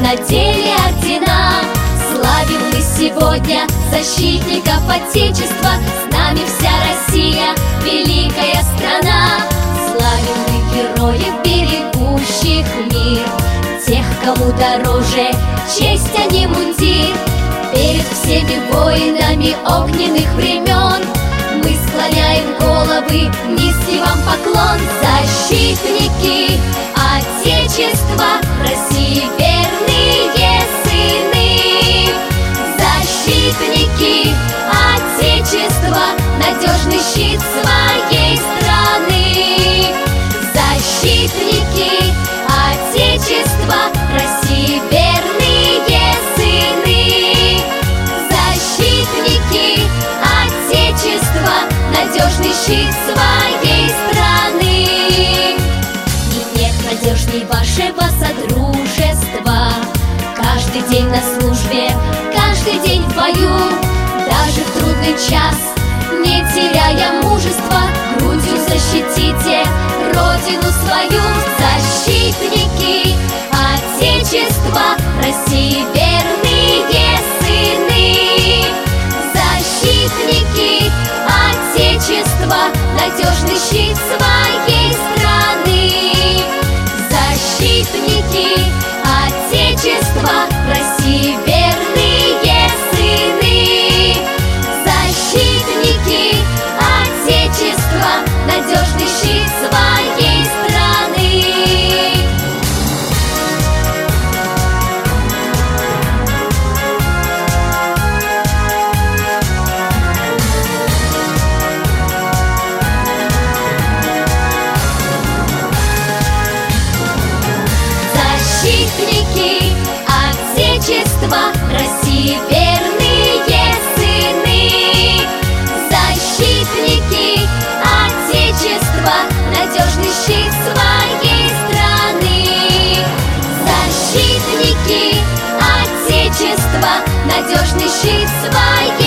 надели ордена. Славим мы сегодня защитников Отечества, с нами вся Россия, великая страна. Славим мы героев, берегущих мир, тех, кому дороже честь, а не мундир. Перед всеми воинами огненных времен мы склоняем головы, низкий вам поклон. Защитники Отечества, России верные сыны. Защитники Отечества, надежный щит своей страны. Защитники Отечества, России верные сыны. Защитники Отечества, надежный щит своей страны. И нет надежней вашего содружества. Каждый день на службе, каждый день в бою, даже в трудный час, не теряя мужества, грудью защитите Родину свою. Защитники Отечества, России верные сыны. Защитники Отечества, надежный щит своей страны. Защитники Отечества, России верные сыны. Защитники Отечества, надежный щит своей страны. Защитники Отечества, России верные сыны. Защитники Отечества, надежный щит своей страны. Защитники Отечества, надежный щит своей